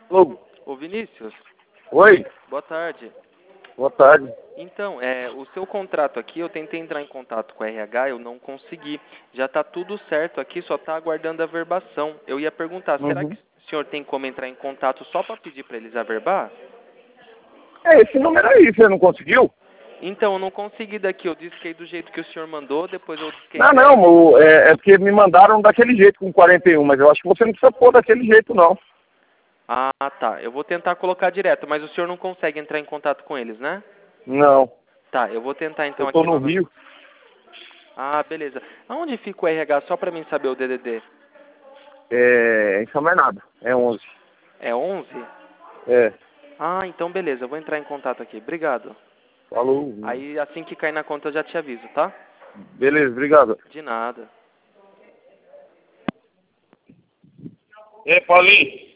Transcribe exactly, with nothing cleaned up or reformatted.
Alô? Ô Vinícius, Oi? boa tarde. Boa tarde. Então, é, o seu contrato aqui, eu tentei entrar em contato com a R H, eu não consegui. Já está tudo certo aqui, só está aguardando a verbação. Eu ia perguntar, será Uhum. que o senhor tem como entrar em contato só para pedir para eles averbar? É, esse número aí, você não conseguiu? Então, eu não consegui daqui, eu disquei do jeito que o senhor mandou, depois eu disquei... Não, não, o- é, é porque me mandaram daquele jeito com quarenta e um, mas eu acho que você não precisa pôr daquele jeito, não. Ah, tá, eu vou tentar colocar direto, mas o senhor não consegue entrar em contato com eles, né? Não. Tá, eu vou tentar então Eu tô aqui no novamente. Rio. Ah, beleza. Aonde fica o R H, só para mim saber o D D D? É, em São Bernardo. É onze. É onze? É. Ah, então beleza, eu vou entrar em contato aqui. Obrigado. Falou. Aí assim que cair na conta eu já te aviso, tá? Beleza, obrigado. De nada. E aí, Paulinho?